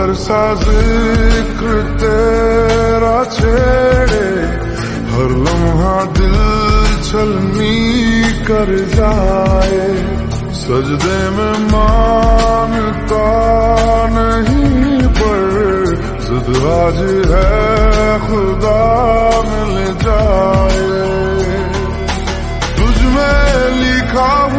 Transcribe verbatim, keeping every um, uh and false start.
हर सा जिक्र तेरा छेड़े, हर लम्हा दिल छलनी कर जाए। सजदे में मानता नहीं पर जिद आज है खुदा मिल जाए। तुझ में लिखा